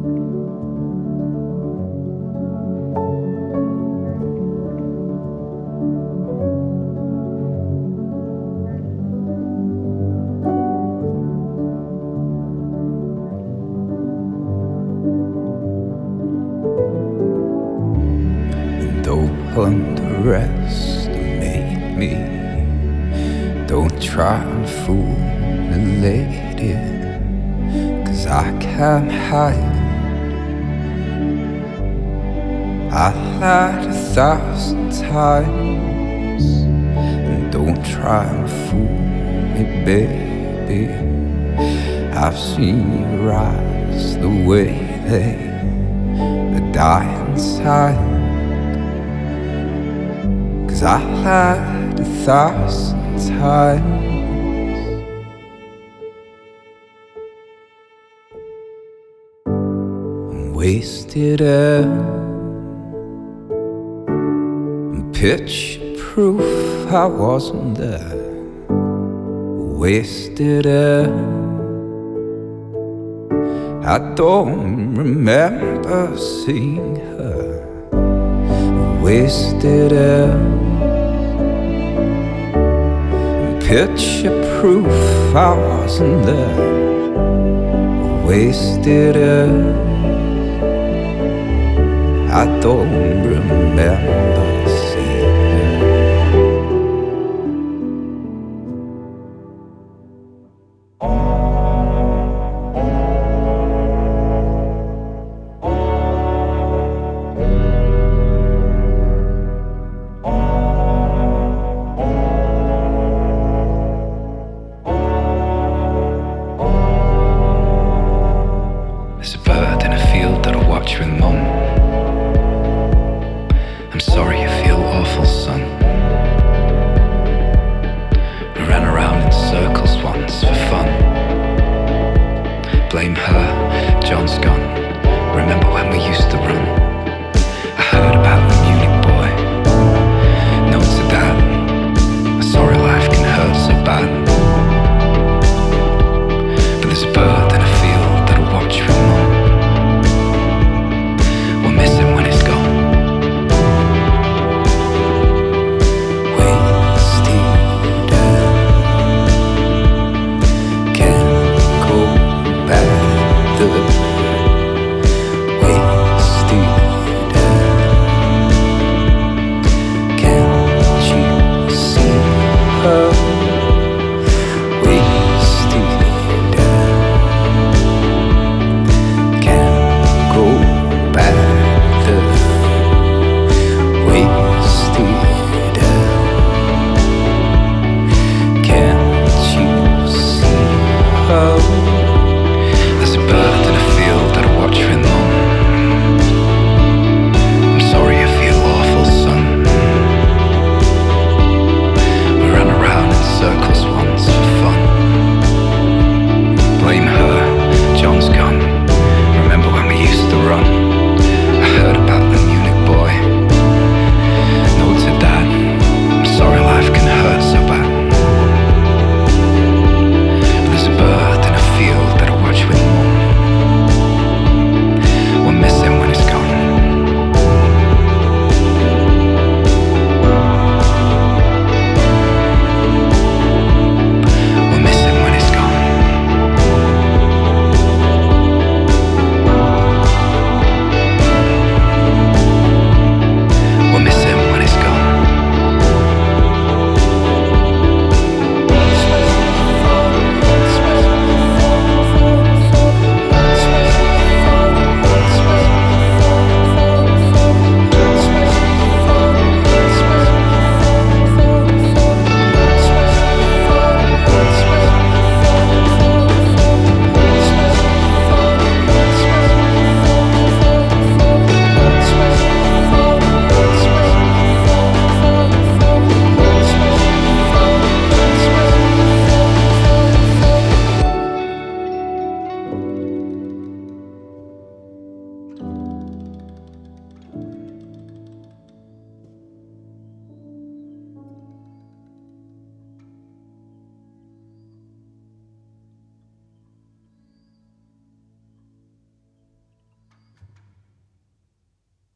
Underestimate me. Don't try and fool the lady, 'cause I can't hide. I lied 1,000 times, and don't try and fool me, baby. I've seen your eyes, the way they die inside. 'Cause I lied 1,000 times. And wasted air, and picture proof I wasn't there. Wasted air, I don't remember seeing her. Wasted air, picture proof I wasn't there. Wasted air, I don't remember seeing her. There's a bird in a field that I watch with Mum. I'm sorry you feel awful, son. We ran around in circles once for fun. Blame her, John's gone. Remember when we used to run? I heard